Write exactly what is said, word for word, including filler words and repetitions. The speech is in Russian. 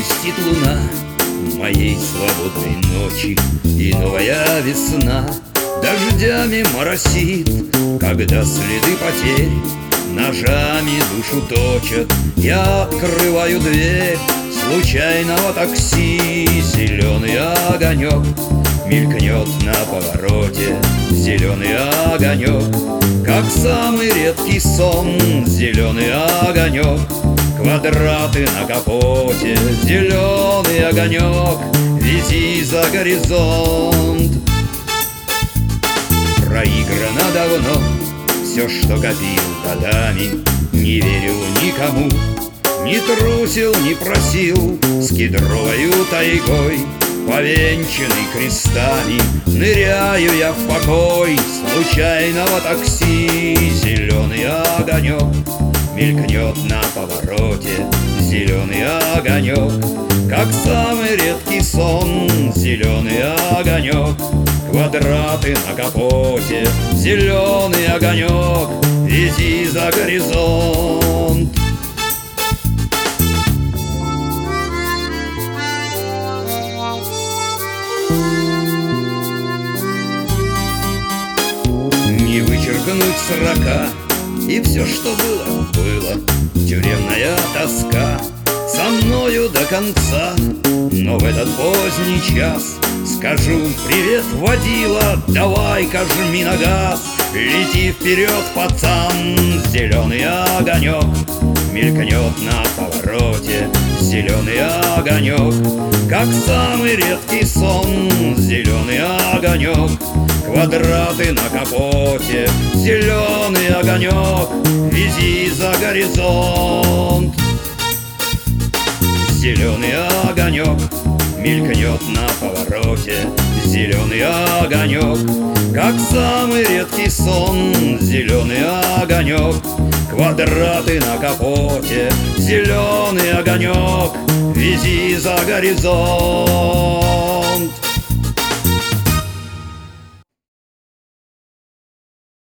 Грустит луна моей свободной ночи, и новая весна дождями моросит, когда следы потерь ножами душу точат. Я открываю дверь случайного такси, зеленый огонек мелькнет на повороте, зеленый огонек, как самый редкий сон, зеленый огонек, квадраты на капоте, зеленый огонек, вези за горизонт. Проиграно давно все, что копил годами, не верил никому, не трусил, не просил, с кедровою тайгой, повенчанный крестами, ныряю я в покой случайного такси. Зеленый огонек мелькнет на повороте, зеленый огонек, как самый редкий сон, зеленый огонек, квадраты на капоте, зеленый огонек, вези за горизонт. Не вычеркнуть срока, и все, что было, было. Тюремная тоска со мною до конца, но в этот поздний час скажу: привет, водила, давай-ка жми на газ, лети вперед, пацан. Зеленый огонек мелькнет на повороте, зеленый огонек, как самый редкий сон, зеленый огонек, квадраты на капоте, зеленый огонек, вези за горизонт. Зеленый огонек мелькнет на повороте, зеленый огонек, как самый редкий сон, зеленый огонек, квадраты на капоте, зеленый огонек, вези за горизонт.